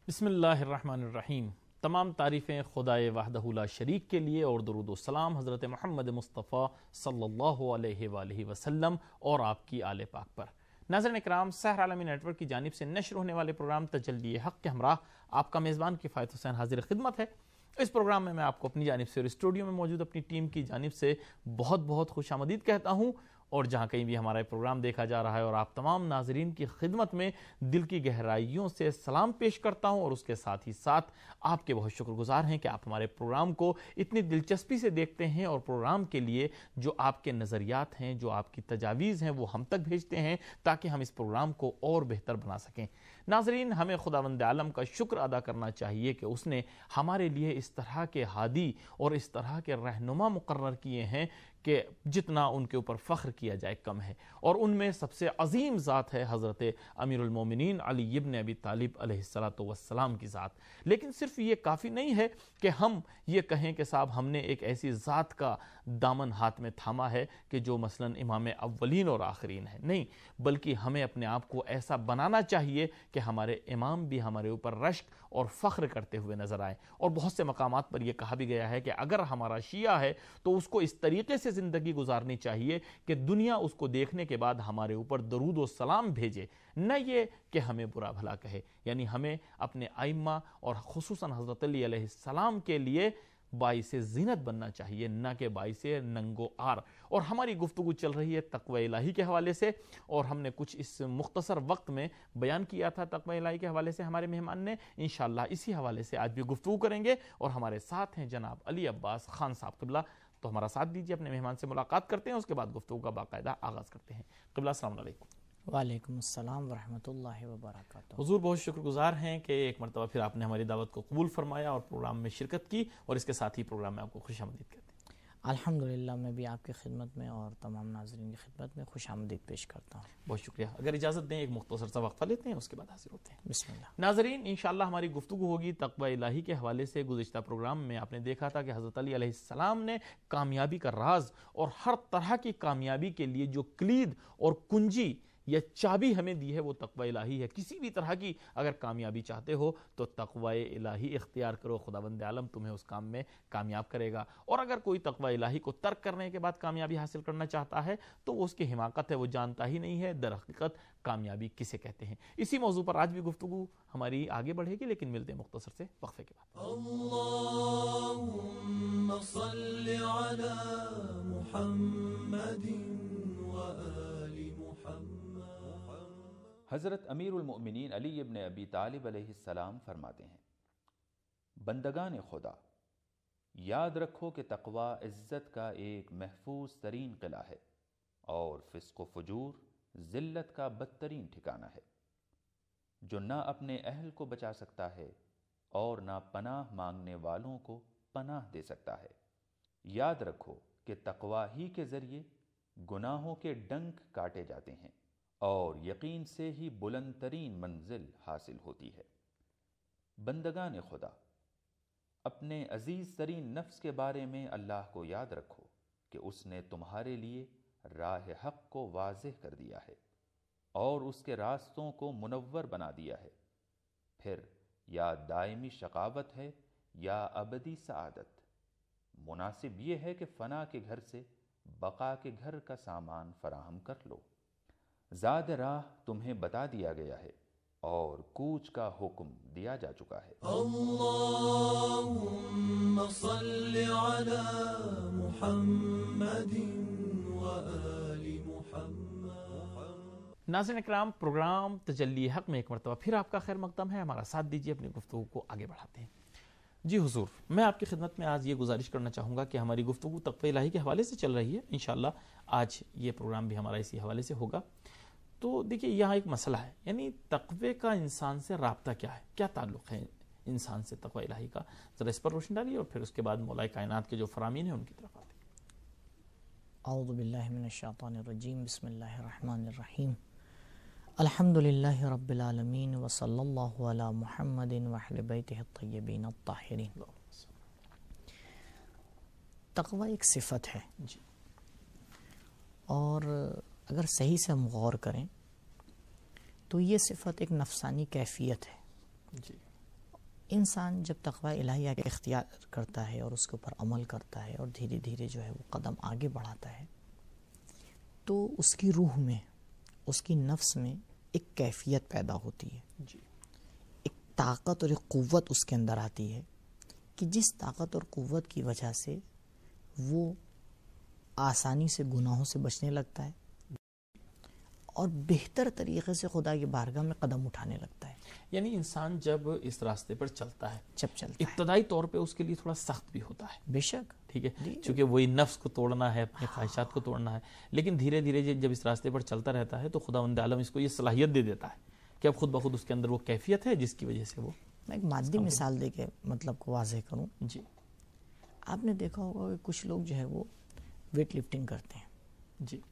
بسم اللہ الرحمن الرحیم۔ تمام تعریفیں خدائے وحدہ لا شریک کے لیے اور درود و سلام حضرت محمد مصطفیٰ صلی اللہ علیہ وآلہ وسلم اور آپ کی آل پاک پر۔ ناظرین اکرام، سحر عالمی نیٹ ورک کی جانب سے نشر ہونے والے پروگرام تجلی حق کے ہمراہ آپ کا میزبان کفایت حسین حاضر خدمت ہے۔ اس پروگرام میں آپ کو اپنی جانب سے اور اسٹوڈیو میں موجود اپنی ٹیم کی جانب سے بہت بہت خوش آمدید کہتا ہوں، اور جہاں کہیں بھی ہمارا پروگرام دیکھا جا رہا ہے اور آپ تمام ناظرین کی خدمت میں دل کی گہرائیوں سے سلام پیش کرتا ہوں، اور اس کے ساتھ ہی ساتھ آپ کے بہت شکر گزار ہیں کہ آپ ہمارے پروگرام کو اتنی دلچسپی سے دیکھتے ہیں اور پروگرام کے لیے جو آپ کے نظریات ہیں، جو آپ کی تجاویز ہیں، وہ ہم تک بھیجتے ہیں تاکہ ہم اس پروگرام کو اور بہتر بنا سکیں۔ ناظرین، ہمیں خداوند عالم کا شکر ادا کرنا چاہیے کہ اس نے ہمارے لیے اس طرح کے ہادی اور اس طرح کے رہنما مقرر کیے ہیں کہ جتنا ان کے اوپر فخر کیا جائے کم ہے، اور ان میں سب سے عظیم ذات ہے حضرت امیر المومنین علی ابن ابی طالب علیہ السلام کی ذات۔ لیکن صرف یہ کافی نہیں ہے کہ ہم یہ کہیں کہ صاحب ہم نے ایک ایسی ذات کا دامن ہاتھ میں تھاما ہے کہ جو مثلا امام اولین اور آخرین ہے، نہیں، بلکہ ہمیں اپنے آپ کو ایسا بنانا چاہیے کہ ہمارے امام بھی ہمارے اوپر رشک اور فخر کرتے ہوئے نظر آئیں۔ اور بہت سے مقامات پر یہ کہا بھی گیا ہے کہ اگر ہمارا شیعہ ہے تو اس کو اس طریقے سے زندگی گزارنی چاہیے کہ دنیا اس کو دیکھنے کے بعد ہمارے اوپر درود و سلام بھیجے، نہ یہ کہ ہمیں برا بھلا کہے۔ یعنی ہمیں اپنے ائمہ اور خصوصاً حضرت علی علیہ السلام کے لیے باعث زینت بننا چاہیے، نہ کہ باعث ننگ و عار۔ اور ہماری گفتگو چل رہی ہے تقوی الہی کے حوالے سے، اور ہم نے کچھ اس مختصر وقت میں بیان کیا تھا تقوی الہی کے حوالے سے ہمارے مہمان نے۔ انشاءاللہ اسی حوالے سے آج بھی گفتگو کریں گے، اور ہمارے ساتھ ہیں جناب علی عباس خان صاحب قبلہ۔ تو ہمارا ساتھ دیجیے، اپنے مہمان سے ملاقات کرتے ہیں، اس کے بعد گفتگو کا باقاعدہ آغاز کرتے ہیں۔ قبلہ السلام علیکم۔ وعلیکم السلام ورحمۃ اللہ وبرکاتہ۔ حضور بہت شکر گزار ہیں کہ ایک مرتبہ پھر آپ نے ہماری دعوت کو قبول فرمایا اور پروگرام میں شرکت کی، اور اس کے ساتھ ہی پروگرام میں آپ کو خوش آمدید کہتے ہیں۔ الحمدللہ، میں بھی آپ کی خدمت میں اور تمام ناظرین کی خدمت میں خوش آمدید پیش کرتا ہوں۔ بہت شکریہ۔ اگر اجازت دیں ایک مختصر سا وقفہ لیتے ہیں، اس کے بعد حاضر ہوتے ہیں۔ بسم اللہ۔ ناظرین، انشاءاللہ ہماری گفتگو ہوگی تقوی الہی کے حوالے سے۔ گزشتہ پروگرام میں آپ نے دیکھا تھا کہ حضرت علی علیہ السلام نے کامیابی کا راز اور ہر طرح کی کامیابی کے لیے جو کلید اور کنجی یا چابی ہمیں دی ہے وہ تقوی الہی ہے۔ کسی بھی طرح کی اگر کامیابی چاہتے ہو تو تقوی الہی اختیار کرو، خداوند عالم تمہیں اس کام میں کامیاب کرے گا۔ اور اگر کوئی تقوی الہی کو ترک کرنے کے بعد کامیابی حاصل کرنا چاہتا ہے تو وہ اس کی حماقت ہے، وہ جانتا ہی نہیں ہے در حقیقت کامیابی کسے کہتے ہیں۔ اسی موضوع پر آج بھی گفتگو ہماری آگے بڑھے گی، لیکن ملتے ہیں مختصر سے وقفے کے بعد۔ اللهم صل على محمد وآل محمد۔ حضرت امیر المؤمنین علی ابن ابی طالب علیہ السلام فرماتے ہیں، بندگان خدا، یاد رکھو کہ تقوی عزت کا ایک محفوظ ترین قلعہ ہے، اور فسق و فجور ذلت کا بدترین ٹھکانہ ہے، جو نہ اپنے اہل کو بچا سکتا ہے اور نہ پناہ مانگنے والوں کو پناہ دے سکتا ہے۔ یاد رکھو کہ تقوی ہی کے ذریعے گناہوں کے ڈنک کاٹے جاتے ہیں، اور یقین سے ہی بلند ترین منزل حاصل ہوتی ہے۔ بندگان خدا، اپنے عزیز ترین نفس کے بارے میں اللہ کو یاد رکھو کہ اس نے تمہارے لیے راہ حق کو واضح کر دیا ہے اور اس کے راستوں کو منور بنا دیا ہے۔ پھر یا دائمی شقاوت ہے یا ابدی سعادت، مناسب یہ ہے کہ فنا کے گھر سے بقا کے گھر کا سامان فراہم کر لو۔ زاد راہ تمہیں بتا دیا گیا ہے اور کوچ کا حکم دیا جا چکا ہے۔ اللهم صل على محمد وآل محمد۔ ناظرین اکرام، پروگرام تجلی حق میں ایک مرتبہ پھر آپ کا خیر مقدم ہے۔ ہمارا ساتھ دیجیے، اپنی گفتگو کو آگے بڑھاتے ہیں۔ جی حضور، میں آپ کی خدمت میں آج یہ گزارش کرنا چاہوں گا کہ ہماری گفتگو تقوی الہی کے حوالے سے چل رہی ہے، انشاءاللہ آج یہ پروگرام بھی ہمارا اسی حوالے سے ہوگا۔ تو دیکھیے، یہاں ایک مسئلہ ہے، یعنی تقوی کا انسان سے رابطہ کیا ہے، کیا تعلق ہے انسان سے تقوی الہی کا، ذرا اس پر روشن ڈالیے، اور پھر اس کے بعد مولا کائنات کے جو فرامین ہیں ان کی طرف آتے ہیں۔ اعوذ باللہ من الشیطان الرجیم، بسم اللہ الرحمن الرحیم، الحمدللہ رب العالمین، وصلی اللہ علی محمد وأہل بیتہ الطیبین الطاہرین۔ تقوی ایک صفت ہے، جی، اور اگر صحیح سے ہم غور کریں تو یہ صفت ایک نفسانی کیفیت ہے، جی، انسان جب تقوی الہیہ کے اختیار کرتا ہے اور اس کے اوپر عمل کرتا ہے اور دھیرے دھیرے جو ہے وہ قدم آگے بڑھاتا ہے تو اس کی روح میں، اس کی نفس میں ایک کیفیت پیدا ہوتی ہے، ایک طاقت اور ایک قوت اس کے اندر آتی ہے کہ جس طاقت اور قوت کی وجہ سے وہ آسانی سے گناہوں سے بچنے لگتا ہے اور بہتر طریقے سے خدا کی بارگاہ میں قدم اٹھانے لگتا ہے۔ یعنی انسان جب اس راستے پر چلتا ہے، جب چلتا ہے ابتدائی طور پہ اس کے لیے تھوڑا سخت بھی ہوتا ہے، بے شک، ٹھیک ہے، چونکہ وہی نفس کو توڑنا ہے، اپنے خواہشات کو توڑنا ہے، لیکن دھیرے دھیرے جب اس راستے پر چلتا رہتا ہے تو خداوند عالم اس کو یہ صلاحیت دے دیتا ہے کہ اب خود بخود اس کے اندر وہ کیفیت ہے جس کی وجہ سے وہ… میں ایک مادی مثال دے کے مطلب کو واضح کروں۔ جی، آپ نے دیکھا ہوگا کہ کچھ لوگ جو ہے وہ ویٹ لفٹنگ کرتے ہیں۔ جی،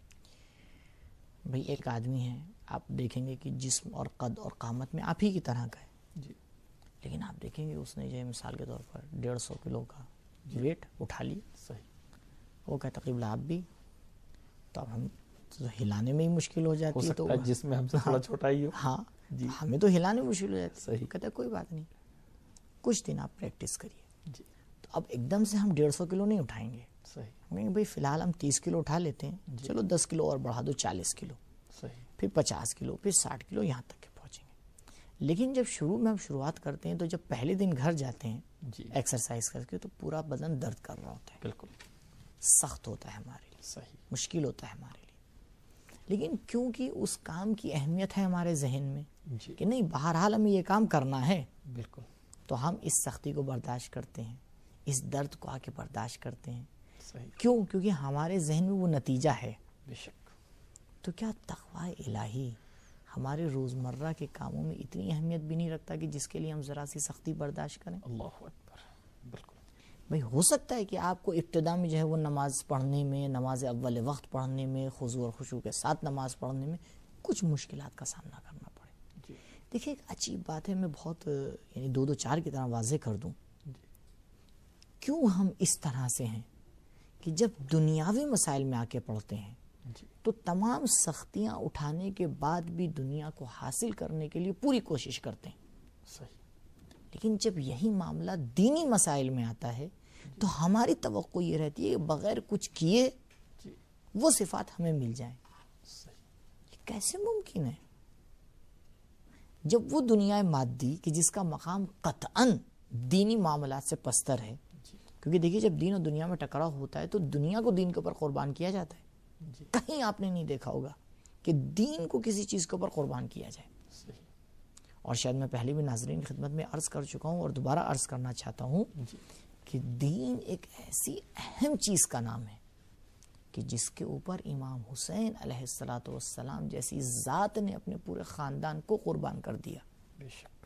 بھئی ایک آدمی ہے، آپ دیکھیں گے کہ جسم اور قد اور قامت میں آپ ہی کی طرح کا ہے، جی، لیکن آپ دیکھیں گے اس نے جو ہے مثال کے طور پر 150 کلو کا ویٹ اٹھا لی، صحیح، وہ کہتا قبلہ آپ بھی، تو اب ہم تو ہلانے میں ہی مشکل ہو جاتی ہے، تو جس میں ہم سے تھوڑا چھوٹا ہی ہو، ہاں جی، ہمیں تو ہلانے میں مشکل ہو جاتی ہے۔ صحیح، کہتا ہے کوئی بات نہیں، کچھ دن آپ پریکٹس کریے، جی، تو اب ایک دم سے ہم 150 کلو نہیں اٹھائیں گے، صحیح، ہم کہیں گے بھئی فی الحال ہم 30 کلو اٹھا لیتے ہیں، چلو 10 کلو اور بڑھا دو، 40 کلو، صحیح، پھر 50 کلو، پھر 60 کلو، یہاں تک کے پہنچیں گے۔ لیکن جب شروع میں ہم شروعات کرتے ہیں تو جب پہلے دن گھر جاتے ہیں جی، ایکسرسائز کر کے تو پورا بدن درد کر رہا ہوتا ہے، بالکل سخت ہوتا ہے ہمارے لیے، صحیح، مشکل ہوتا ہے ہمارے لیے، لیکن کیونکہ اس کام کی اہمیت ہے ہمارے ذہن میں جی، کہ نہیں بہرحال ہمیں یہ کام کرنا ہے، بالکل تو ہم اس سختی کو برداشت کرتے ہیں، اس درد کو آ کے برداشت کرتے ہیں۔ صحیح، کیوں؟ کیونکہ ہمارے ذہن میں وہ نتیجہ ہے۔ بے شک، تو کیا تقوی الہی ہمارے روزمرہ کے کاموں میں اتنی اہمیت بھی نہیں رکھتا کہ جس کے لیے ہم ذرا سی سختی برداشت کریں؟ اللہ اکبر، بالکل، بھئی ہو سکتا ہے کہ آپ کو ابتدا میں جو ہے وہ نماز پڑھنے میں، نماز اول وقت پڑھنے میں، خضوع اور خشوع کے ساتھ نماز پڑھنے میں کچھ مشکلات کا سامنا کرنا پڑے۔ جی، دیکھیں ایک عجیب بات ہے، میں بہت یعنی 2-4 کی طرح واضح کر دوں، جی، کیوں ہم اس طرح سے ہیں کہ جب دنیاوی مسائل میں آ کے پڑھتے ہیں جی، تو تمام سختیاں اٹھانے کے بعد بھی دنیا کو حاصل کرنے کے لیے پوری کوشش کرتے ہیں، صحیح، لیکن جب یہی معاملہ دینی مسائل میں آتا ہے تو ہماری توقع یہ رہتی ہے کہ بغیر کچھ کیے جی، وہ صفات ہمیں مل جائیں۔ صحیح، یہ کیسے ممکن ہے جب وہ دنیا مادی کہ جس کا مقام قطعاً دینی معاملات سے پستر ہے، کیونکہ دیکھیے جب دین اور دنیا میں ٹکراؤ ہوتا ہے تو دنیا کو دین کے اوپر قربان کیا جاتا ہے، جی، کہیں آپ نے نہیں دیکھا ہوگا کہ دین کو کسی چیز کے اوپر قربان کیا جائے۔ صحیح، اور شاید میں پہلے بھی ناظرین کی خدمت میں عرض کر چکا ہوں اور دوبارہ عرض کرنا چاہتا ہوں جی، کہ دین ایک ایسی اہم چیز کا نام ہے کہ جس کے اوپر امام حسین علیہ السلام جیسی ذات نے اپنے پورے خاندان کو قربان کر دیا۔ بے شک،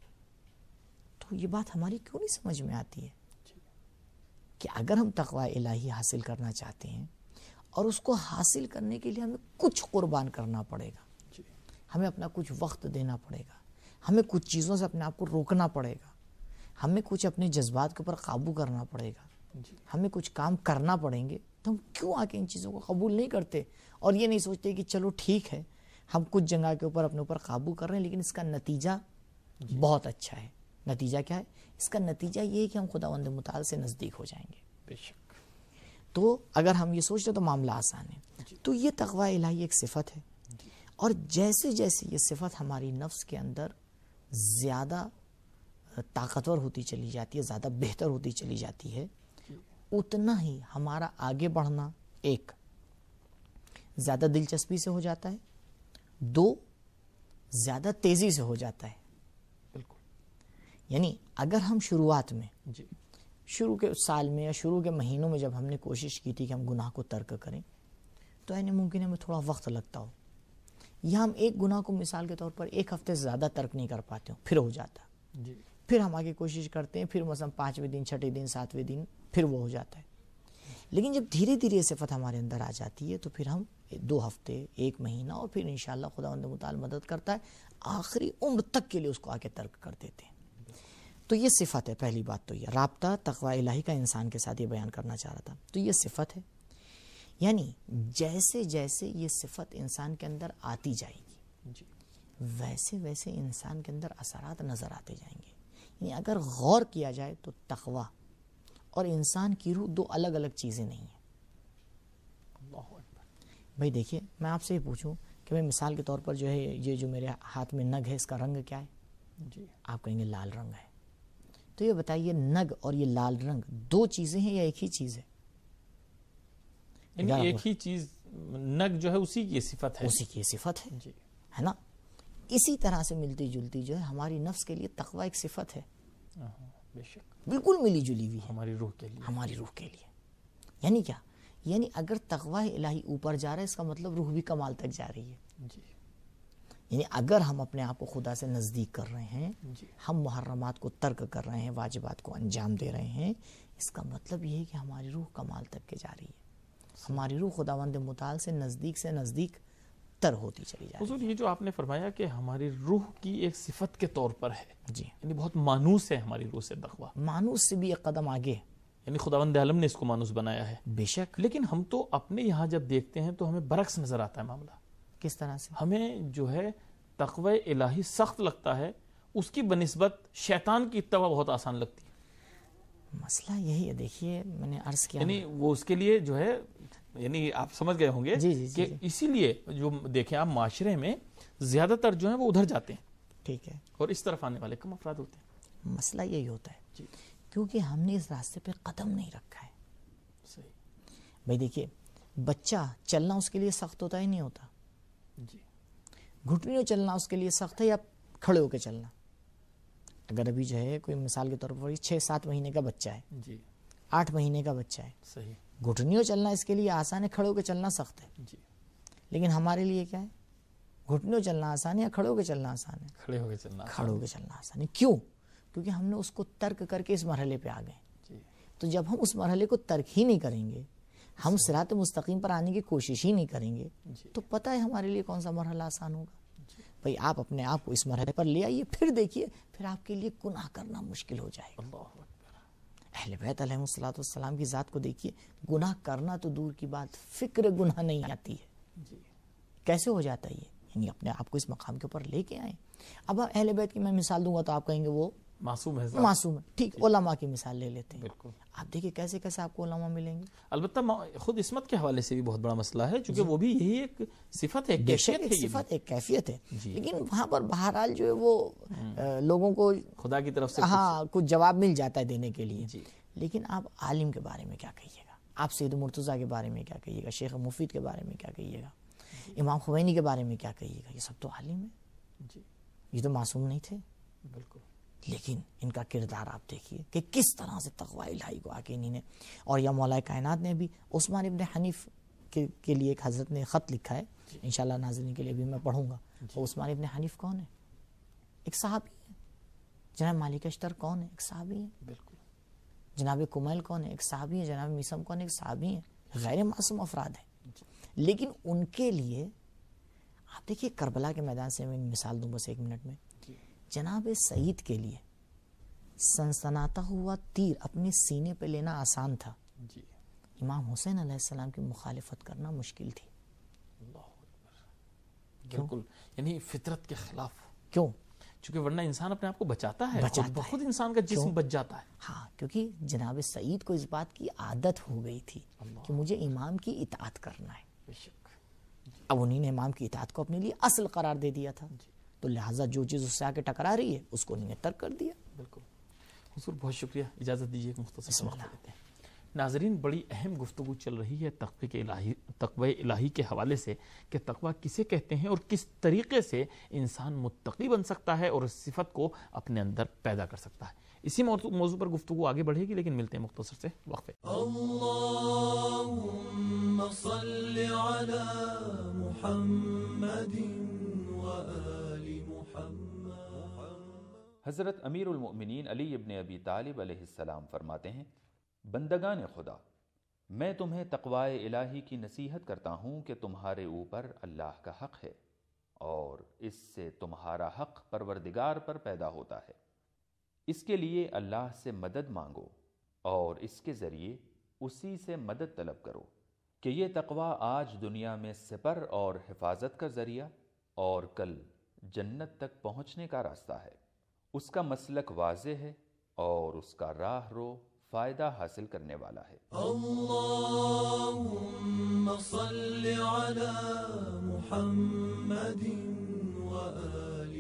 تو یہ بات ہماری کیوں نہیں سمجھ میں آتی ہے جی، کہ اگر ہم تقوی الہی حاصل کرنا چاہتے ہیں اور اس کو حاصل کرنے کے لیے ہمیں کچھ قربان کرنا پڑے گا، جی، ہمیں اپنا کچھ وقت دینا پڑے گا، ہمیں کچھ چیزوں سے اپنے آپ کو روکنا پڑے گا، ہمیں کچھ اپنے جذبات کے اوپر قابو کرنا پڑے گا، جی، ہمیں کچھ کام کرنا پڑیں گے، تو ہم کیوں آ کے ان چیزوں کو قبول نہیں کرتے اور یہ نہیں سوچتے کہ چلو ٹھیک ہے ہم کچھ جگہ کے اوپر اپنے اوپر قابو کر رہے ہیں لیکن اس کا نتیجہ بہت اچھا ہے۔ نتیجہ کیا ہے؟ اس کا نتیجہ یہ ہے کہ ہم خداوند متعال سے نزدیک ہو جائیں گے۔ بے شک، تو اگر ہم یہ سوچتے تو معاملہ آسان ہے۔ تو یہ تقوی الہی ایک صفت ہے، اور جیسے جیسے یہ صفت ہماری نفس کے اندر زیادہ طاقتور ہوتی چلی جاتی ہے، زیادہ بہتر ہوتی چلی جاتی ہے، اتنا ہی ہمارا آگے بڑھنا ایک زیادہ دلچسپی سے ہو جاتا ہے، دو زیادہ تیزی سے ہو جاتا ہے۔ بالکل، یعنی اگر ہم شروعات میں جی، شروع کے سال میں یا شروع کے مہینوں میں جب ہم نے کوشش کی تھی کہ ہم گناہ کو ترک کریں تو یعنی ممکن ہے ہمیں تھوڑا وقت لگتا ہو، یا ہم ایک گناہ کو مثال کے طور پر 1 ہفتے سے زیادہ ترک نہیں کر پاتے ہوں، پھر ہو جاتا، جی، پھر ہم آگے کوشش کرتے ہیں، پھر مثلا 5ویں دن 6 دن 7ویں دن پھر وہ ہو جاتا ہے۔ لیکن جب دھیرے دھیرے یہ صفت ہمارے اندر آ جاتی ہے تو پھر ہم 2 ہفتے 1 مہینہ اور پھر انشاءاللہ خداوند متعال مدد کرتا ہے آخری عمر تک کے لیے اس کو آگے ترک کر دیتے ہیں۔ تو یہ صفت ہے، پہلی بات تو یہ رابطہ تقوی الہی کا انسان کے ساتھ یہ بیان کرنا چاہ رہا تھا۔ تو یہ صفت ہے، یعنی جیسے جیسے یہ صفت انسان کے اندر آتی جائے گی جی، ویسے ویسے انسان کے اندر اثرات نظر آتے جائیں گے۔ یعنی اگر غور کیا جائے تو تقویٰ اور انسان کی روح دو الگ الگ چیزیں نہیں ہیں. بھائی دیکھیے میں آپ سے یہ پوچھوں کہ میں مثال کے طور پر جو ہے یہ جو میرے ہاتھ میں نگ ہے اس کا رنگ کیا ہے؟ جی آپ کہیں گے لال رنگ ہے. تو یہ بتائیے نگ اور یہ لال رنگ دو چیزیں ہیں یا ایک ہی چیز ہے؟ یعنی ایک ہی چیز، نگ جو ہے اسی کی صفت ہے. اسی کی صفت ہے، جی ہے نا. اسی طرح سے ملتی جلتی جو ہے ہماری نفس کے لیے تقویٰ ایک صفت ہے، بے شک، بالکل ملی جلی ہوئی ہے ہماری روح کے لیے. ہماری روح کے لیے. یعنی کیا؟ یعنی اگر تقویٰ الہی اوپر جا رہا ہے اس کا مطلب روح بھی کمال تک جا رہی ہے. جی یعنی اگر ہم اپنے آپ کو خدا سے نزدیک کر رہے ہیں، جی ہم محرمات کو ترک کر رہے ہیں، واجبات کو انجام دے رہے ہیں، اس کا مطلب یہ ہے کہ ہماری روح کمال تک کے جا رہی ہے. ہماری روح خداوند متعال سے نزدیک تر ہوتی چلی جا رہی حضور یہ جو آپ نے فرمایا کہ ہماری روح کی ایک صفت کے طور پر ہے، ہے. جی یعنی بہت مانوس ہے ہماری روح سے تقویٰ، مانوس سے بھی ایک قدم آگے. یعنی خداوند عالم نے اس کو مانوس بنایا ہے. بے شک. لیکن ہم تو اپنے یہاں جب دیکھتے ہیں تو ہمیں برعکس نظر آتا ہے معاملہ. کس طرح سے؟ ہمیں جو ہے تقوی الہی سخت لگتا ہے، اس کی بنسبت شیطان کی اتباع بہت آسان لگتی ہے. مسئلہ یہی ہے. دیکھیے میں نے عرض کیا یعنی وہ اس کے لیے جو ہے، یعنی آپ سمجھ گئے ہوں گے جی جی کہ اسی لیے جو دیکھیں آپ معاشرے میں زیادہ تر جو ہیں وہ ادھر جاتے ہیں ٹھیک ہے. اور اس طرف آنے والے کم افراد ہوتے ہیں. مسئلہ یہی ہوتا ہے جی کیونکہ ہم نے اس راستے پہ قدم نہیں رکھا ہے. صحیح. بھائی دیکھیے بچہ چلنا اس کے لیے سخت ہوتا ہی نہیں ہوتا. جی گھٹنیوں چلنا اس کے لیے سخت ہے یا کھڑے ہو کے چلنا؟ اگر ابھی جو ہے کوئی مثال کے طور پر 6-7 مہینے کا بچہ ہے، جی 8 مہینے کا بچہ ہے، صحیح. گھٹنیوں چلنا اس کے لیے آسان ہے، کھڑے ہو کے چلنا سخت ہے. جی لیکن ہمارے لیے کیا ہے؟ گھٹنیوں چلنا آسان ہے یا کھڑے ہو کے چلنا آسان ہے؟ کھڑے ہو کے چلنا. کھڑے ہو کے چلنا آسان ہے. کیوں؟ کیونکہ ہم نے اس کو ترک کر کے اس مرحلے پہ آ گئے. جی تو جب ہم اس مرحلے کو ترک ہی نہیں کریں گے، ہم صراط مستقیم پر آنے کی کوشش ہی نہیں کریں گے، تو پتہ ہے ہمارے لیے کون سا مرحلہ آسان ہوگا. بھئی آپ اپنے آپ کو اس مرحلے پر لے آئیے، پھر دیکھیے پھر آپ کے لیے گناہ کرنا مشکل ہو جائے گا. اللہ اکبر. اہل بیت علیہ السلام کی ذات کو دیکھیے، گناہ کرنا تو دور کی بات، فکر گناہ نہیں آتی ہے. جی کیسے ہو جاتا ہے یہ؟ یعنی اپنے آپ کو اس مقام کے اوپر لے کے آئیں. اب اہل بیت کی میں مثال دوں گا تو آپ کہیں گے وہ معصوم ہے. معصوم ہے. ٹھیک، علماء کی مثال لے لیتے ہیں. بالکل. آپ دیکھیے کیسے کیسے آپ کو علماء ملیں گے. البتہ خود عصمت کے حوالے سے بھی بہت بڑا مسئلہ ہے، چونکہ وہ بھی یہی ایک صفت ہے، ایک بے شک کیفیت ایک ہے. یہ صفت ایک کیفیت ہے. جی. لیکن وہاں پر بہرحال جو ہے وہ لوگوں کو خدا کی طرف سے ہاں کچھ جواب مل جاتا ہے دینے کے لیے. جی لیکن آپ عالم کے بارے میں کیا کہیے گا؟ آپ سید مرتضیٰ کے بارے میں کیا کہیے گا؟ شیخ مفید کے بارے میں کیا کہیے گا؟ امام خمینی کے بارے میں کیا کہیے گا؟ یہ سب تو عالم ہے، جی یہ تو معصوم نہیں تھے. بالکل. لیکن ان کا کردار آپ دیکھیے کہ کس طرح سے تقوی الہی کو آ کے انہی نے. اور یا مولا کائنات نے بھی عثمان ابن حنیف کے لیے ایک حضرت نے خط لکھا ہے، انشاءاللہ ناظرین کے لیے بھی میں پڑھوں گا. وہ عثمان ابن حنیف کون ہے؟ ایک صحابی ہے. جناب مالک اشتر کون ہے؟ ایک صحابی ہے. بالکل. جناب کمیل کون ہے؟ ایک صحابی ہے. جناب میسم کون ہے؟ ایک صحابی ہے. غیر معصوم افراد ہیں. لیکن ان کے لیے آپ دیکھیے کربلا کے میدان سے میں مثال دوں بس 1 منٹ میں. جناب سعید کے لیے سنسناتا ہوا تیر اپنے سینے پہ لینا آسان تھا. جی امام حسین علیہ السلام کی مخالفت کرنا مشکل تھی. اللہ اکبر. بالکل. یعنی فطرت کے خلاف. کیوں؟ چونکہ ورنہ انسان اپنے آپ کو بچاتا ہے، بچاتا ہے. بخود انسان کا جسم بچ جاتا ہے. ہاں کیونکہ جناب سعید کو اس بات کی عادت ہو گئی تھی کہ مجھے امام کی اطاعت کرنا ہے. بے شک. اب انہی نے امام کی اطاعت کو اپنے لیے اصل قرار دے دیا تھا، تو لہٰذا جو چیز اس سے آ کے ٹکرا رہی ہے اس کو انہوں نے ترک کر دیا. بالکل. حضور بہت شکریہ. اجازت دیجیے ایک مختصر وقت لیتے ہیں. ناظرین بڑی اہم گفتگو چل رہی ہے تقوی الہی کے حوالے سے کہ تقوی کسے کہتے ہیں اور کس طریقے سے انسان متقی بن سکتا ہے اور اس صفت کو اپنے اندر پیدا کر سکتا ہے. اسی موضوع پر گفتگو آگے بڑھے گی، لیکن ملتے ہیں مختصر سے وقفے. اللهم صل على محمد وآل محمد. حضرت امیر المؤمنین علی ابن ابی طالب علیہ السلام فرماتے ہیں، بندگان خدا، میں تمہیں تقوی الہی کی نصیحت کرتا ہوں کہ تمہارے اوپر اللہ کا حق ہے اور اس سے تمہارا حق پروردگار پر پیدا ہوتا ہے. اس کے لیے اللہ سے مدد مانگو اور اس کے ذریعے اسی سے مدد طلب کرو کہ یہ تقوی آج دنیا میں سپر اور حفاظت کا ذریعہ اور کل جنت تک پہنچنے کا راستہ ہے. اس کا مسلک واضح ہے اور اس کا راہ رو فائدہ حاصل کرنے والا ہے۔ اللهم صل على محمد وآل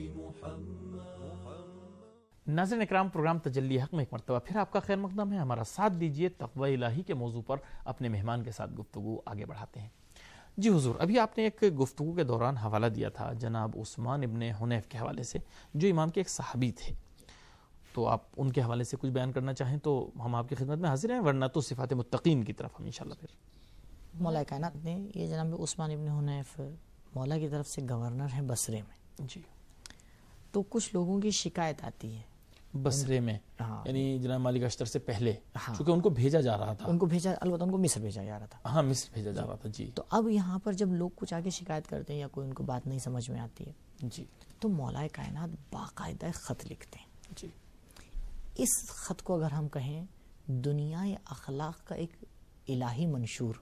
محمد۔ ناظرین اکرام، پروگرام تجلی حق میں ایک مرتبہ پھر آپ کا خیر مقدم ہے۔ ہمارا ساتھ دیجیے، تقوی الہی کے موضوع پر اپنے مہمان کے ساتھ گفتگو آگے بڑھاتے ہیں۔ جی حضور، ابھی آپ نے ایک گفتگو کے دوران حوالہ دیا تھا جناب عثمان ابن حنیف کے حوالے سے، جو امام کے ایک صحابی تھے، تو آپ ان کے حوالے سے کچھ بیان کرنا چاہیں تو ہم آپ کی خدمت میں حاضر ہیں، ورنہ تو صفات متقین کی طرف ہم انشاءاللہ پھر۔ مولا کائنات نے یہ جناب عثمان ابن حنیف مولا کی طرف سے گورنر ہیں بصرے میں، جی، تو کچھ لوگوں کی شکایت آتی ہے بصرے میں، ہاں، یعنی جناب مالک اشتر سے پہلے، ہاں، چونکہ ان کو بھیجا جا رہا تھا، ان کو بھیجا، البتہ ان کو مصر بھیجا جا رہا تھا، ہاں مصر بھیجا جا رہا تھا، جی تو اب یہاں پر جب لوگ کچھ آگے شکایت کرتے ہیں یا کوئی ان کو بات نہیں سمجھ میں آتی ہے جی تو مولا کائنات باقاعدہ خط لکھتے ہیں۔ جی اس خط کو اگر ہم کہیں دنیا اخلاق کا ایک الہی منشور،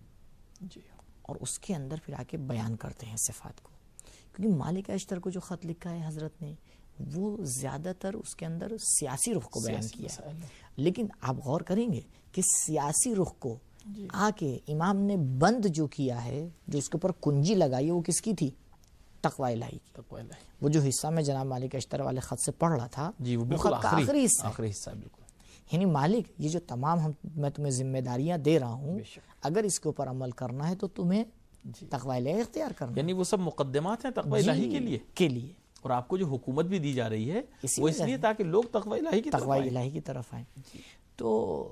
جی اور اس کے اندر پھر آ کے بیان کرتے ہیں صفات کو، کیونکہ مالک اشتر کو جو خط لکھا ہے حضرت نے وہ زیادہ تر اس کے اندر سیاسی رخ کو بیان کیا ہے، لیکن آپ غور کریں گے کہ سیاسی رخ کو آ کے امام نے بند جو کیا ہے، جو اس کے اوپر کنجی لگائی ہے، وہ کس کی تھی؟ تقوی الہی کی۔ تقوی الہی، وہ جو حصہ میں جناب مالک اشتر والے خط سے پڑھ رہا تھا، جی وہ وہ بالکل خط کا آخری حصہ ہے۔ آخری حصہ ہے، بالکل، یعنی مالک یہ جو تمام میں تمہیں ذمہ داریاں دے رہا ہوں، بے شک، اگر اس کے اوپر عمل کرنا ہے تو تمہیں جی، تقوی الہی اختیار کرنا یعنی وہ سب مقدمات ہیں تقوی جی الہی کے لیے، اور آپ کو جو حکومت بھی دی جا رہی ہے اسی وہ اس وجہ لیے سے تاکہ لوگ تقوی الہی کی طرف تقوی آئیں۔ الہی کی طرف آئیں۔ تو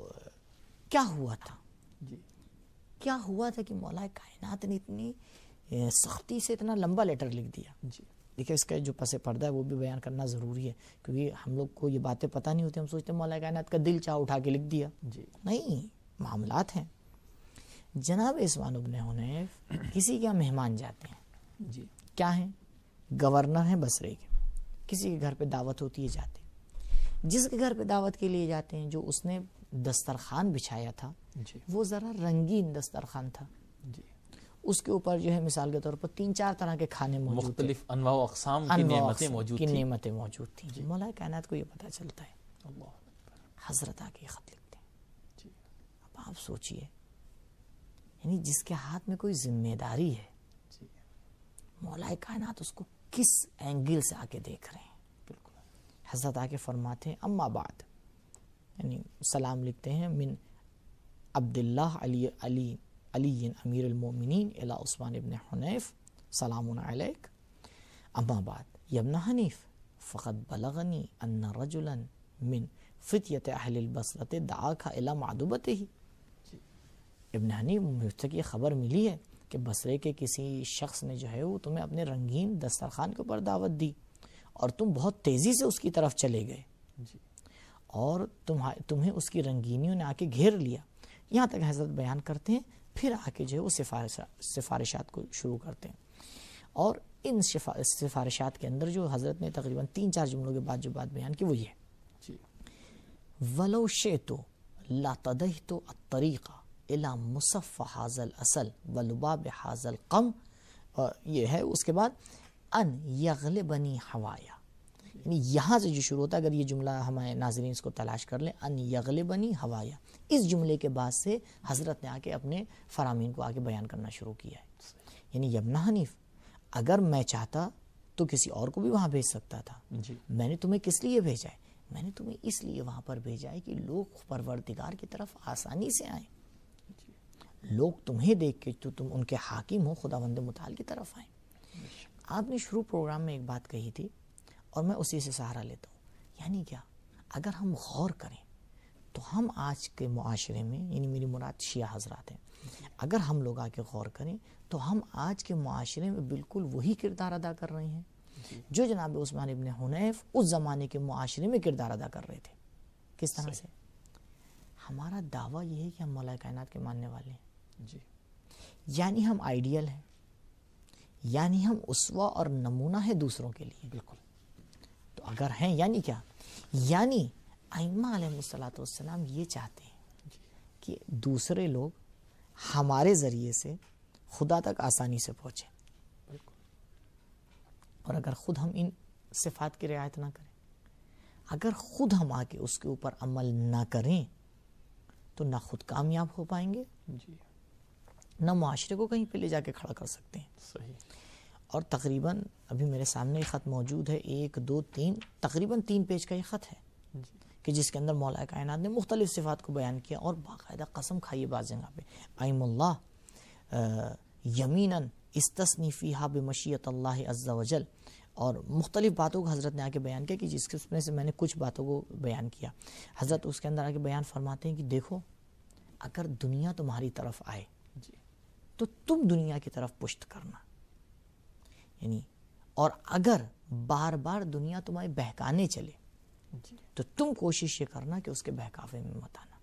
کیا ہوا تھا؟ جی کیا ہوا تھا کہ مولا کائنات نے اتنی سختی سے اتنا لمبا لیٹر لکھ دیا؟ جی دیکھیں اس کا جو پس پردہ ہے وہ بھی بیان کرنا ضروری ہے، کیونکہ ہم لوگ کو یہ باتیں پتہ نہیں ہوتی، ہم سوچتے ہیں مولا کائنات کا دل چاہ اٹھا کے لکھ دیا، جی نہیں، معاملات ہیں۔ جناب عثمان ابن حنیف کسی کے مہمان جاتے ہیں، جی کیا ہیں؟ گورنر ہیں بصرے کے، کسی کے گھر پہ دعوت ہوتی ہے، جاتے ہیں۔ جس کے گھر پہ دعوت کے لیے جاتے ہیں، جو اس نے دسترخوان بچھایا تھا جی وہ ذرا رنگین دسترخوان تھا، جی، اس کے اوپر جو ہے مثال کے طور پر 3-4 طرح کے کھانے موجود تھے، مختلف انواع و اقسام کی انواع نعمتیں اقسام موجود کی تھیں۔ نعمتیں موجود تھیں۔ مولا کائنات کو یہ پتہ چلتا ہے، اللہ، حضرت آ کے خط لکھتے ہیں۔ جی اب آپ سوچئے، یعنی جس کے ہاتھ میں کوئی ذمہ داری ہے، جی مولا کائنات اس کو کس اینگل سے آ کے دیکھ رہے ہیں۔ بالکل، حضرت آ کے فرماتے ہیں اما بعد، یعنی سلام لکھتے ہیں، من عبداللہ علی امیر المومنین الی عثمان ابن حنیف، سلام علیک، اما بعد یا ابن حنیف فقد بلغنی ان رجلا من فتیت اہل البصرۃ دعاک الی معدوبتہ۔ ابن حنیف، مجھ تک یہ خبر ملی ہے کہ بصرے کے کسی شخص نے جو ہے وہ تمہیں اپنے رنگین دسترخوان کے اوپر دعوت دی اور تم بہت تیزی سے اس کی طرف چلے گئے، جی اور تمہیں اس کی رنگینیوں نے آ کے گھیر لیا۔ یہاں تک حضرت بیان کرتے ہیں، پھر آ کے جو ہے وہ سفارشات کو شروع کرتے ہیں، اور ان سفارشات کے اندر جو حضرت نے تقریباً 3-4 جملوں کے بعد جو بات بیان کی وہ یہ ہے، جی وَلَوْ شِئْتُ لَتَدَيْتُ الطَّرِيقَ إِلَى مُصَفَّ هَذَا الْأَسَلِ وَلُبَابِ هَذَا الْقَمْ، اور یہ ہے اس کے بعد ان یغلبنی ہوایا، یعنی یہاں سے جو شروع ہوتا ہے، اگر یہ جملہ ہمارے ناظرین اس کو تلاش کر لیں، ان یغلبنی ہوایا، اس جملے کے بعد سے حضرت نے آ کے اپنے فرامین کو آگے بیان کرنا شروع کیا ہے۔ یعنی یا ابن حنیف، اگر میں چاہتا تو کسی اور کو بھی وہاں بھیج سکتا تھا، جی میں نے تمہیں کس لیے بھیجا ہے؟ میں نے تمہیں اس لیے وہاں پر بھیجا ہے کہ لوگ پروردگار کی طرف آسانی سے آئیں، لوگ تمہیں دیکھ کے تو تم ان کے حاکم ہو، خداوند متعال کی طرف آئیں۔ آپ نے شروع پروگرام میں ایک بات کہی تھی اور میں اسی سے سہارا لیتا ہوں، یعنی کیا؟ اگر ہم غور کریں تو ہم آج کے معاشرے میں، یعنی میری مراد شیعہ حضرات ہیں، اگر ہم لوگ آ کے غور کریں تو ہم آج کے معاشرے میں بالکل وہی کردار ادا کر رہے ہیں جو جناب عثمان ابن حنیف اس زمانے کے معاشرے میں کردار ادا کر رہے تھے۔ کس طرح سے؟ ہمارا دعویٰ یہ ہے کہ ہم مولا کائنات کے ماننے والے ہیں، جی یعنی ہم آئیڈیل ہیں، یعنی ہم اسوہ اور نمونہ ہے دوسروں کے لیے۔ بالکل، تو اگر ہیں یعنی کیا؟ یعنی ائمہ علیہ الصلوۃ والسلام یہ چاہتے ہیں کہ دوسرے لوگ ہمارے ذریعے سے خدا تک آسانی سے پہنچیں، بالکل، اور اگر خود ہم ان صفات کی رعایت نہ کریں اگر خود ہم آ کے اس کے اوپر عمل نہ کریں تو نہ خود کامیاب ہو پائیں گے جی نہ معاشرے کو کہیں پہ لے جا کے کھڑا کر سکتے ہیں. صحیح. اور تقریباً ابھی میرے سامنے یہ خط موجود ہے، 1 2 3 تقریباً 3 پیج کا یہ خط ہے کہ جس کے اندر مولا کائنات نے مختلف صفات کو بیان کیا اور باقاعدہ قسم کھائی بعض جگہ پہ ایم اللہ یمیناً استثنی فیہا بمشیت اللہ عز وجل، اور مختلف باتوں کو حضرت نے آ کے بیان کیا کہ جس میں سے میں نے کچھ باتوں کو بیان کیا. حضرت اس کے اندر آ کے بیان فرماتے ہیں کہ دیکھو اگر دنیا تمہاری طرف آئے تو تم دنیا کی طرف پشت کرنا، یعنی اور اگر بار بار دنیا تمہیں بہکانے چلے تو تم کوشش یہ کرنا کہ اس کے بہکاوے میں مت آنا.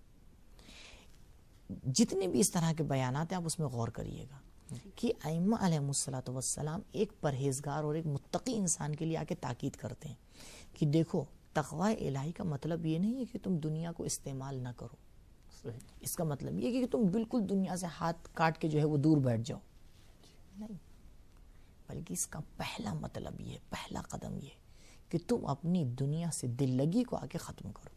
جتنے بھی اس طرح کے بیانات ہیں آپ اس میں غور کریے گا کہ ائمہ علیہ الصلوۃ والسلام ایک پرہیزگار اور ایک متقی انسان کے لیے آ کے تاکید کرتے ہیں کہ دیکھو تقوی الہی کا مطلب یہ نہیں ہے کہ تم دنیا کو استعمال نہ کرو. اس کا مطلب یہ کہ تم بالکل دنیا سے ہاتھ کاٹ کے جو ہے وہ دور بیٹھ جاؤ، نہیں، بلکہ اس کا پہلا مطلب یہ، پہلا قدم یہ کہ تم اپنی دنیا سے دل لگی کو آ کے ختم کرو.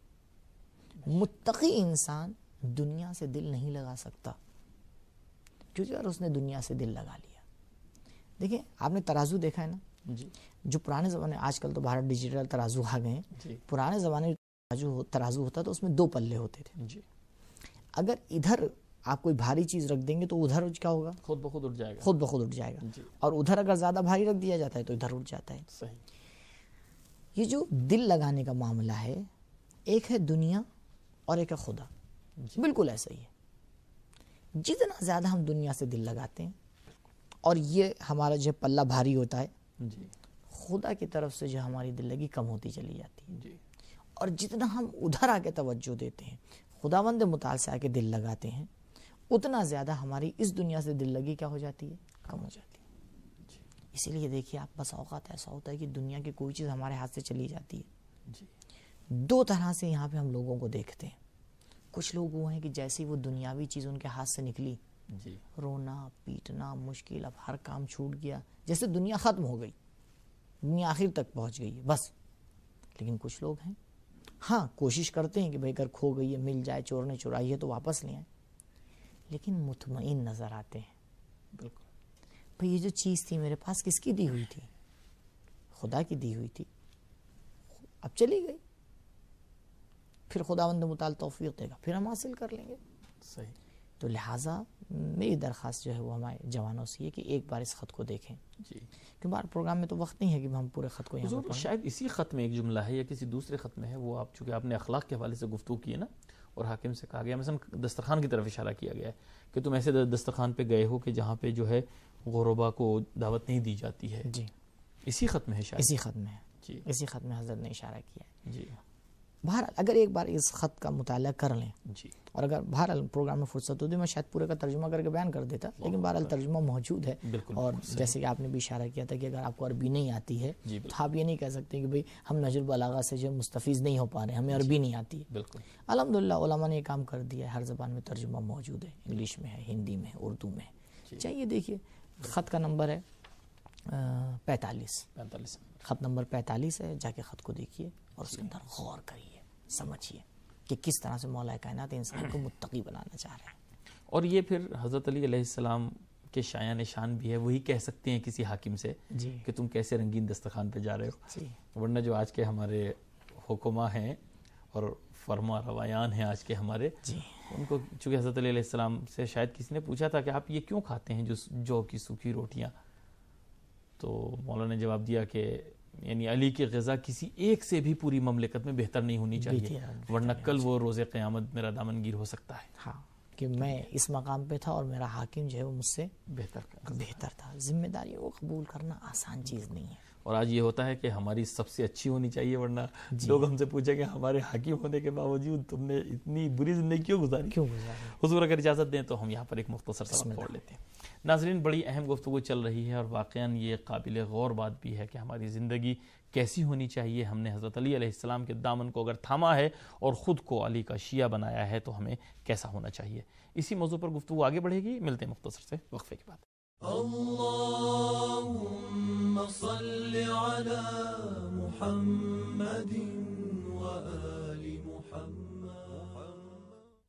متقی انسان دنیا سے دل نہیں لگا سکتا کیونکہ اگر اس نے دنیا سے دل لگا لیا. دیکھیں آپ نے ترازو دیکھا ہے نا، جو پرانے زمانے، آج کل تو باہر ڈیجیٹل ترازو آ گئے ہیں، پرانے زمانے میں ترازو ہوتا تو اس میں 2 پلے ہوتے تھے. اگر ادھر آپ کوئی بھاری چیز رکھ دیں گے تو ادھر کیا ہوگا؟ خود بخود اٹھ جائے گا، خود بخود اٹھ جائے گا. اور ادھر اگر زیادہ بھاری رکھ دیا جاتا ہے تو ادھر اٹھ جاتا ہے. صحیح. یہ جو دل لگانے کا معاملہ ہے، ایک ہے دنیا اور ایک ہے خدا. بالکل ایسا ہی ہے. جتنا زیادہ ہم دنیا سے دل لگاتے ہیں اور یہ ہمارا جو پلہ بھاری ہوتا ہے، خدا کی طرف سے جو ہماری دل لگی کم ہوتی چلی جاتی ہے. اور جتنا ہم ادھر آ کے توجہ دیتے ہیں، خداوند متعال سے آ کے دل لگاتے ہیں، اتنا زیادہ ہماری اس دنیا سے دل لگی کیا ہو جاتی ہے؟ کم ہو جاتی ہے. اسی لیے دیکھیے آپ، بس اوقات ایسا ہوتا ہے کہ دنیا کی کوئی چیز ہمارے ہاتھ سے چلی جاتی ہے. 2 طرح سے یہاں پہ ہم لوگوں کو دیکھتے ہیں. کچھ لوگ وہ ہیں کہ جیسی وہ دنیاوی چیز ان کے ہاتھ سے نکلی، رونا پیٹنا مشکل، اب ہر کام چھوٹ گیا، جیسے دنیا ختم ہو گئی، دنیا آخر تک پہنچ گئی ہے بس. لیکن کچھ لوگ ہیں ہاں کوشش کرتے ہیں کہ بھئی اگر کھو گئی ہے مل جائے، چور نے چرائی ہے تو واپس لے آئیں، لیکن مطمئن نظر آتے ہیں. بالکل بھئی یہ جو چیز تھی میرے پاس کس کی دی ہوئی تھی؟ خدا کی دی ہوئی تھی، اب چلی گئی، پھر خداوند متعال توفیق دے گا، پھر ہم حاصل کر لیں گے. صحیح. تو لہٰذا میری درخواست جو ہے وہ ہمارے جوانوں سے یہ کہ ایک بار اس خط کو دیکھیں. کہ بار پروگرام میں تو وقت نہیں ہے کہ ہم پورے خط کو یہاں پر پڑھیں. شاید اسی خط میں ایک جملہ ہے یا کسی دوسرے خط میں ہے، وہ آپ چونکہ آپ نے اخلاق کے حوالے سے گفتگو کی ہے نا، اور حاکم سے کہا گیا، مثلا دسترخوان کی طرف اشارہ کیا گیا ہے کہ تم ایسے دسترخوان پہ گئے ہو کہ جہاں پہ جو ہے غربا کو دعوت نہیں دی جاتی ہے. اسی خط میں ہے شاید. اسی خط میں ہے. اسی خط میں حضرت نے اشارہ کیا ہے. بہرحال اگر ایک بار اس خط کا مطالعہ کر لیں اور اگر بہرحال پروگرام میں فرصت ہوتی میں شاید پورے کا ترجمہ کر کے بیان کر دیتا، لیکن بہرحال ترجمہ موجود ہے. اور جیسے کہ آپ نے بھی اشارہ کیا تھا کہ اگر آپ کو عربی نہیں آتی ہے تو آپ یہ نہیں کہہ سکتے کہ بھئی ہم نہج البلاغہ سے جو مستفیض نہیں ہو پا رہے، ہمیں عربی نہیں آتی ہے. بالکل الحمدللہ علماء نے یہ کام کر دیا ہے، ہر زبان میں ترجمہ موجود ہے، انگلش میں ہے، ہندی میں ہے، اردو میں ہے. چاہیے دیکھیے خط کا نمبر ہے 45. خط نمبر 45 ہے. جا کے خط کو دیکھیے اور اس کے اندر غور کریے، سمجھیے کہ کس طرح سے مولا کائنات انسان کو متقی بنانا چاہ رہے ہیں. اور یہ پھر حضرت علی علیہ السلام کے شایع نشان بھی ہے، وہی کہہ سکتے ہیں کسی حاکم سے کہ تم کیسے رنگین دسترخوان پہ جا رہے ہو. ورنہ جو آج کے ہمارے حکما ہیں اور فرما روایان ہیں آج کے ہمارے، ان کو چونکہ حضرت علی علیہ السلام سے شاید کسی نے پوچھا تھا کہ آپ یہ کیوں کھاتے ہیں جو کی سوکھی روٹیاں، تو مولا نے جواب دیا کہ یعنی علی کی غذا کسی ایک سے بھی پوری مملکت میں بہتر نہیں ہونی چاہیے، ورنہ کل وہ روز قیامت میرا دامن گیر ہو سکتا ہے. ہاں کہ میں اس مقام پہ تھا اور میرا حاکم جو ہے وہ مجھ سے بہتر تھا. ذمہ داریوں کو قبول کرنا آسان چیز نہیں ہے. اور آج یہ ہوتا ہے کہ ہماری سب سے اچھی ہونی چاہیے، ورنہ لوگ ہم سے پوچھیں کہ ہمارے حاکم ہونے کے باوجود تم نے اتنی بری زندگی کیوں گزاری. حضور اگر اجازت دیں تو ہم یہاں پر ایک مختصر سبق پڑھ لیتے ہیں. ناظرین بڑی اہم گفتگو چل رہی ہے اور واقعاً یہ قابل غور بات بھی ہے کہ ہماری زندگی کیسی ہونی چاہیے. ہم نے حضرت علی علیہ السلام کے دامن کو اگر تھاما ہے اور خود کو علی کا شیعہ بنایا ہے تو ہمیں کیسا ہونا چاہیے. اسی موضوع پر گفتگو آگے بڑھے گی. ملتے ہیں مختصر سے وقفے کے بعد. اللهم صل على محمد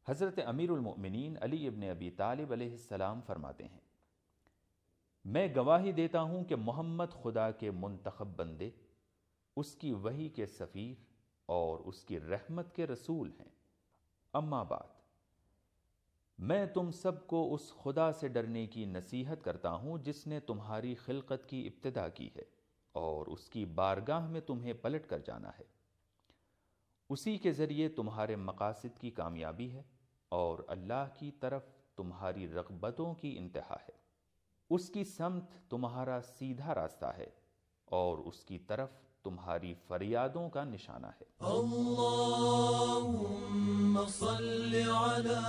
حضرت امیر المؤمنین علی ابن ابی طالب علیہ السلام فرماتے ہیں، میں گواہی دیتا ہوں کہ محمد خدا کے منتخب بندے، اس کی وحی کے سفیر اور اس کی رحمت کے رسول ہیں۔ اما بعد، میں تم سب کو اس خدا سے ڈرنے کی نصیحت کرتا ہوں جس نے تمہاری خلقت کی ابتدا کی ہے اور اس کی بارگاہ میں تمہیں پلٹ کر جانا ہے۔ اسی کے ذریعے تمہارے مقاصد کی کامیابی ہے اور اللہ کی طرف تمہاری رغبتوں کی انتہا ہے۔ اس کی سمت تمہارا سیدھا راستہ ہے اور اس کی طرف تمہاری فریادوں کا نشانہ ہے۔ اللهم صل على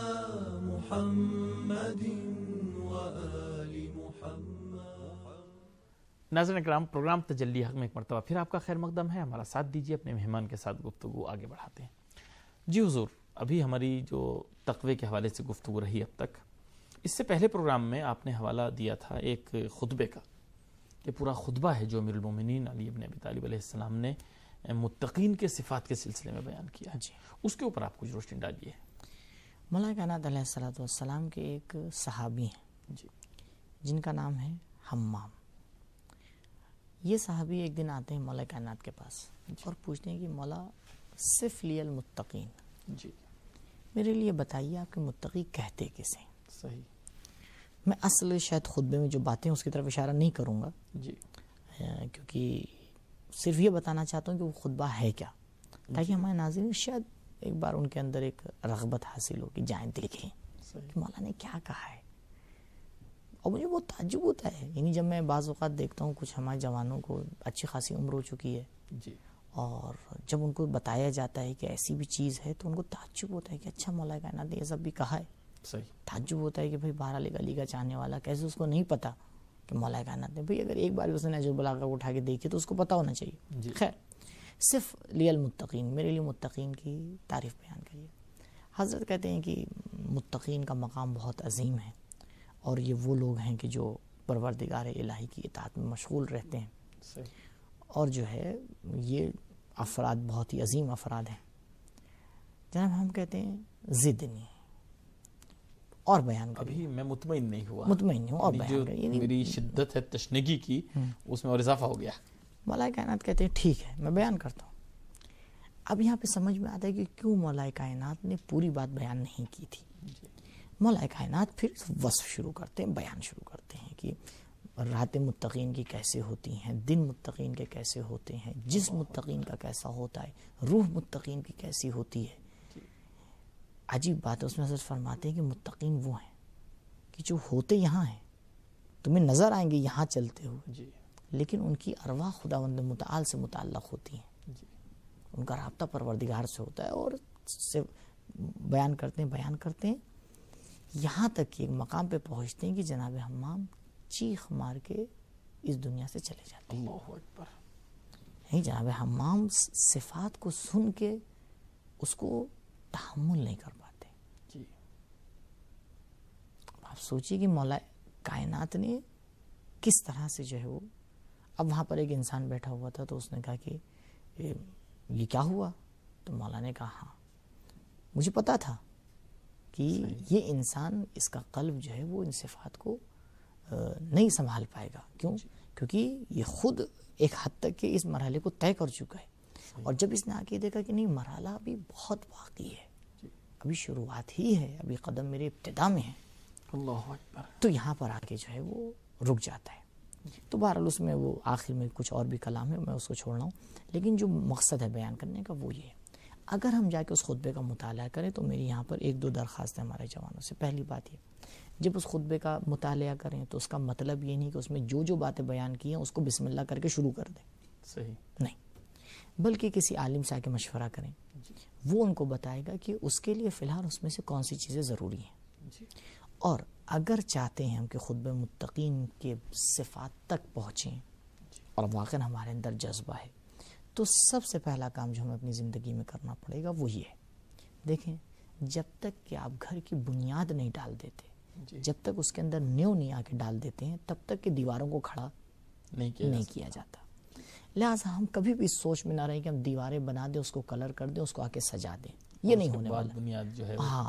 محمد وآل محمد۔ ناظرین اکرام، پروگرام تجلی حق میں ایک مرتبہ پھر آپ کا خیر مقدم ہے۔ ہمارا ساتھ دیجیے، اپنے مہمان کے ساتھ گفتگو آگے بڑھاتے ہیں۔ جی حضور، ابھی ہماری جو تقوی کے حوالے سے گفتگو رہی اب تک، اس سے پہلے پروگرام میں آپ نے حوالہ دیا تھا ایک خطبے کا، کہ پورا خطبہ ہے جو امیر المومنین علی ابن ابی طالب علیہ السلام نے متقین کے صفات کے سلسلے میں بیان کیا۔ جی، اس کے اوپر آپ کچھ روشنی ڈالیے۔ مولا کائنات علیہ السلام کے ایک صحابی ہیں جی، جن کا نام ہے حمام۔ یہ صحابی ایک دن آتے ہیں مولا کائنات کے پاس اور پوچھتے ہیں کہ مولا صف لی المتقین، جی، میرے لیے بتائیے آپ کے متقی کہتے کسے؟ صحیح۔ میں اصل شاید خطبے میں جو باتیں اس کی طرف اشارہ نہیں کروں گا، جی، کیونکہ صرف یہ بتانا چاہتا ہوں کہ وہ خطبہ ہے کیا، تاکہ ہمارے ناظرین شاید ایک بار ان کے اندر ایک رغبت حاصل ہو کہ جائیں دیکھیں صحیح۔ کہ مولا نے کیا کہا ہے۔ اور مجھے بہت تعجب ہوتا ہے، یعنی جب میں بعض اوقات دیکھتا ہوں کچھ ہمارے جوانوں کو اچھی خاصی عمر ہو چکی ہے جی، اور جب ان کو بتایا جاتا ہے کہ ایسی بھی چیز ہے تو ان کو تعجب ہوتا ہے کہ اچھا مولا کائنات نے یہ سب بھی کہا ہے۔ صحیح۔ تعجب ہوتا ہے کہ بھئی بہرحال ایک علی کا چاہنے والا کیسے اس کو نہیں پتا کہ مولا کائنات نے، بھئی اگر ایک بار اس نے نہج البلاغہ کو اٹھا کے دیکھی تو اس کو پتا ہونا چاہیے۔ جی، خیر، صرف لی المتقین، میرے لیے متقین کی تعریف بیان کریے۔ حضرت کہتے ہیں کہ متقین کا مقام بہت عظیم ہے اور یہ وہ لوگ ہیں کہ جو پروردگار الہی کی اطاعت میں مشغول رہتے ہیں، صحیح۔ اور جو ہے یہ افراد بہت ہی عظیم افراد ہیں۔ جناب ہم کہتے ہیں زدنی، اور بیان کریے۔ ابھی میں مطمئن نہیں ہوا، مطمئن نہیں ہوں، اور بیان جو کریے۔ یعنی میری شدت ہے تشنگی کی، اس میں اور اضافہ ہو گیا۔ مولا کائنات کہتے ہیں ٹھیک ہے میں بیان کرتا ہوں۔ اب یہاں پہ سمجھ میں آتا ہے کہ کیوں مولا کائنات نے پوری بات بیان نہیں کی تھی۔ مولا کائنات پھر وصف شروع کرتے ہیں، بیان شروع کرتے ہیں کہ رات متقین کی کیسے ہوتی ہیں، دن متقین کے کیسے ہوتے ہیں، جسم متقین کا کیسا ہوتا ہے، روح متقین کی کیسی ہوتی ہے۔ عجیب بات ہے، اس میں حضرت فرماتے ہیں کہ متقین وہ ہیں کہ جو ہوتے یہاں ہیں، تمہیں نظر آئیں گے یہاں چلتے ہوئے، جی، لیکن ان کی ارواح خداوند متعال سے متعلق ہوتی ہیں، جی، ان کا رابطہ پروردگار سے ہوتا ہے، اور سے بیان کرتے ہیں یہاں تک کہ ایک مقام پہ پہنچتے ہیں کہ جناب حمام چیخ مار کے اس دنیا سے چلے جاتے ہیں۔ اللہ اکبر۔ نہیں، جناب حمام صفات کو سن کے اس کو تحمل نہیں کر پاتے۔ جی، آپ سوچیے کہ مولا کائنات نے کس طرح سے جو ہے وہ، اب وہاں پر ایک انسان بیٹھا ہوا تھا تو اس نے کہا کہ یہ کیا ہوا؟ تو مولا نے کہا ہاں مجھے پتا تھا کہ یہ انسان، اس کا قلب جو ہے وہ ان صفات کو نہیں سنبھال پائے گا۔ کیوں؟ کیونکہ یہ خود ایک حد تک کہ اس مرحلے کو طے کر چکا ہے، اور جب اس نے آ کے دیکھا کہ نہیں مرحلہ ابھی بہت باقی ہے، ابھی شروعات ہی ہے، ابھی قدم میرے ابتدا میں ہے، اللہ اکبر، تو یہاں پر آ کے جو ہے وہ رک جاتا ہے۔ تو بہرحال اس میں وہ آخر میں کچھ اور بھی کلام ہے، میں اس کو چھوڑ رہا ہوں، لیکن جو مقصد ہے بیان کرنے کا وہ یہ ہے۔ اگر ہم جا کے اس خطبے کا مطالعہ کریں تو میری یہاں پر ایک دو درخواست ہے ہمارے جوانوں سے۔ پہلی بات یہ، جب اس خطبے کا مطالعہ کریں تو اس کا مطلب یہ نہیں کہ اس میں جو باتیں بیان کی ہیں اس کو بسم اللہ کر کے شروع کر دیں، صحیح، نہیں، بلکہ کسی عالم سے آ کے مشورہ کریں، وہ ان کو بتائے گا کہ اس کے لیے فی الحال اس میں سے کون سی چیزیں ضروری ہیں۔ اور اگر چاہتے ہیں ہم کہ خطبہ متقین کے صفات تک پہنچیں اور واقعا ہمارے اندر جذبہ ہے، تو سب سے پہلا کام جو ہمیں اپنی زندگی میں کرنا پڑے گا وہ یہ ہے۔ دیکھیں، جب تک کہ آپ گھر کی بنیاد نہیں ڈال دیتے، جب تک اس کے اندر نیو نہیں آ کے ڈال دیتے ہیں، تب تک کہ دیواروں کو کھڑا نہیں کیا جاتا۔ لہٰذا ہم کبھی بھی اس سوچ میں نہ رہیں کہ ہم دیواریں بنا دیں، اس کو کلر کر دیں، اس کو آ کے سجا دیں، یہ نہیں ہونے والا۔ بنیاد جو ہے ہاں،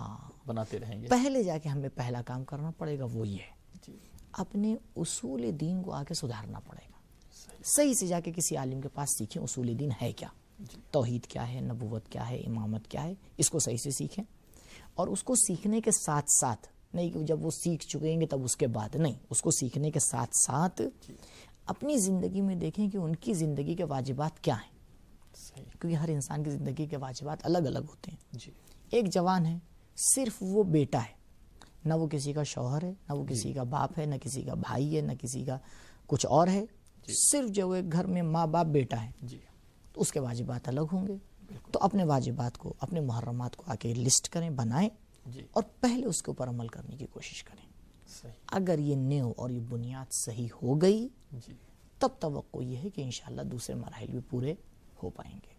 بناتے رہیں گے. پہلے جا کے ہمیں پہلا کام کرنا پڑے گا وہ یہ ہے جی اپنے اصول دین کو آگے سدھارنا پڑے گا. صحیح سے جا کے کسی عالم کے پاس سیکھیں اصول دین ہے کیا, توحید کیا ہے, نبوت کیا ہے, امامت کیا ہے, اس کو صحیح سے سیکھیں. اور اس کو سیکھنے کے ساتھ ساتھ نہیں کہ جب وہ سیکھ چکیں گے تب اس کے بعد, نہیں, اس کو سیکھنے کے ساتھ ساتھ اپنی زندگی میں دیکھیں کہ ان کی زندگی کے واجبات کیا ہیں, کیونکہ ہر انسان کی زندگی کے واجبات الگ الگ ہوتے ہیں. ایک جوان ہے, صرف وہ بیٹا ہے, نہ وہ کسی کا شوہر ہے, نہ وہ کسی کا باپ ہے, نہ کسی کا بھائی ہے, نہ کسی کا کچھ اور ہے, صرف جو ایک گھر میں ماں باپ بیٹا ہے, تو اس کے واجبات الگ ہوں گے. تو اپنے واجبات کو, اپنے محرمات کو آ کے لسٹ کریں, بنائیں, اور پہلے اس کے اوپر عمل کرنے کی کوشش کریں. اگر یہ نیو اور یہ بنیاد صحیح ہو گئی تب توقع یہ ہے کہ انشاءاللہ دوسرے مراحل بھی پورے ہو پائیں گے.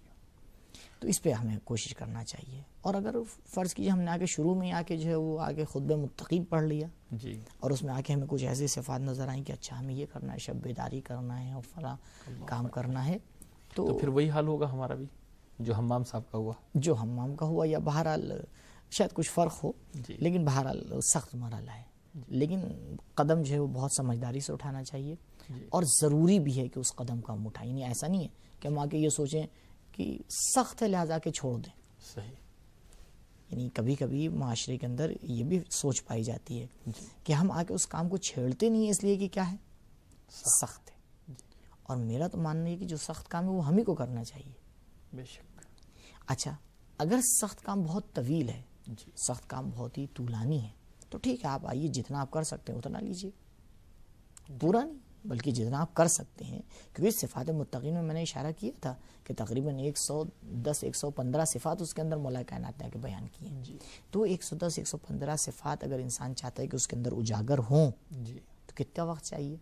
تو اس پہ ہمیں کوشش کرنا چاہیے. اور اگر فرض کیجیے ہم نے آگے شروع میں آ کے جو ہے وہ آگے خطبہ متقی پڑھ لیا اور اس میں آ کے ہمیں کچھ ایسی صفات نظر آئیں کہ اچھا ہمیں یہ کرنا ہے, شب بیداری کرنا ہے اور فلاں کام کرنا ہے, تو پھر وہی حال ہوگا ہمارا بھی جو حمام صاحب کا ہوا, جو حمام کا ہوا, یا بہرحال شاید کچھ فرق ہو, لیکن بہرحال سخت مرحلہ ہے. لیکن قدم جو ہے وہ بہت سمجھداری سے اٹھانا چاہیے, اور ضروری بھی ہے کہ اس قدم کا ہم اٹھائیں. یعنی ایسا نہیں ہے کہ ہم آگے یہ سوچیں کہ سخت ہے لہذا کے چھوڑ دیں. صحیح. یعنی کبھی کبھی معاشرے کے اندر یہ بھی سوچ پائی جاتی ہے کہ ہم آگے اس کام کو چھیڑتے نہیں ہیں اس لیے کہ کیا ہے, سخت ہے. اور میرا تو ماننا ہے کہ جو سخت کام ہے وہ ہم ہی کو کرنا چاہیے. بے شک. اچھا اگر سخت کام بہت طویل ہے, سخت کام بہت ہی طولانی ہے, تو ٹھیک ہے, آپ آئیے, جتنا آپ کر سکتے ہیں اتنا لیجیے, پورا نہیں بلکہ جتنا آپ کر سکتے ہیں. کیونکہ صفات متقین میں نے اشارہ کیا تھا کہ تقریباً 110-115 صفات اس کے اندر مولا کائنات نے آ کے بیان کی ہیں. تو 110-115 صفات اگر انسان چاہتا ہے کہ اس کے اندر اجاگر ہوں تو کتنا وقت چاہیے؟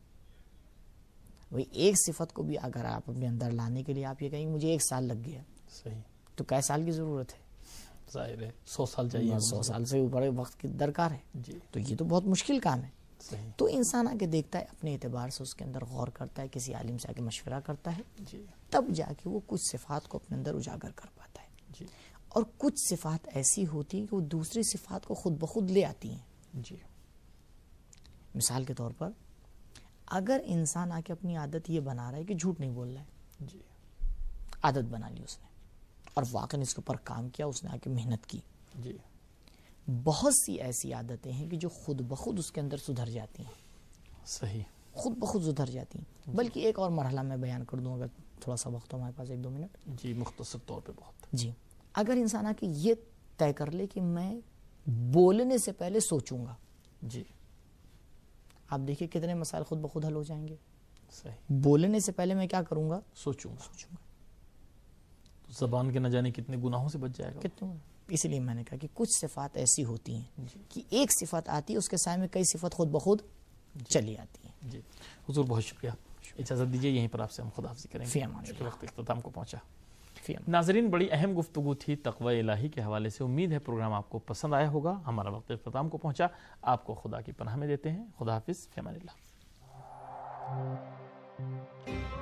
وہی ایک صفت کو بھی اگر آپ اپنے اندر لانے کے لیے آپ یہ کہیں گے مجھے 1 سال لگ گیا, صحیح, تو کئی سال کی ضرورت ہے؟ ظاہر ہے 100 سال چاہیے, 100 سال سے اوپر وقت کی درکار ہے. تو یہ تو بہت مشکل کام ہے. تو انسان آ کے دیکھتا ہے, اپنے اعتبار سے اس کے اندر غور کرتا ہے, کسی عالم سے آ کے مشورہ کرتا ہے, تب جا کے وہ کچھ صفات کو اپنے اندر اجاگر کر پاتا ہے. اور کچھ صفات ایسی ہوتی ہیں کہ وہ دوسری صفات کو خود بخود لے آتی ہیں. مثال کے طور پر اگر انسان آ کے اپنی عادت یہ بنا رہا ہے کہ جھوٹ نہیں بول رہا ہے, عادت بنا لی اس نے, اور واقعی اس کے اوپر کام کیا, اس نے آ کے محنت کی, بہت سی ایسی عادتیں ہیں کہ جو خود بخود اس کے اندر سدھر جاتی ہیں. صحیح, خود بخود سدھر جاتی ہیں. بلکہ ایک اور مرحلہ میں بیان کر دوں اگر تھوڑا سا وقت ہو ہمارے پاس, 1-2 منٹ. جی مختصر طور پہ بہت. جی اگر انسان آ کے یہ طے کر لے کہ میں بولنے سے پہلے سوچوں گا, آپ دیکھیں کتنے مسائل خود بخود حل ہو جائیں گے. صحیح, بولنے سے پہلے میں کیا کروں گا, سوچوں گا. زبان کے نہ جانے کتنے گناہوں سے بچ جائے گا. کتنے. اسی لیے میں نے کہا کہ کچھ صفات ایسی ہوتی ہیں کہ ایک صفت آتی ہے, اس کے سائے میں کئی صفت خود بخود چلی آتی ہیں. جی حضور بہت شکریہ, اجازت دیجیے یہیں پر آپ سے ہم خداحافظی کریں گے, چونکہ وقت اختتام کو پہنچا. ناظرین, بڑی اہم گفتگو تھی تقوی الہی کے حوالے سے. امید ہے پروگرام آپ کو پسند آیا ہوگا. ہمارا وقت اختتام کو پہنچا. آپ کو خدا کی پناہ میں دیتے ہیں. خدا حافظ, فی امان اللہ.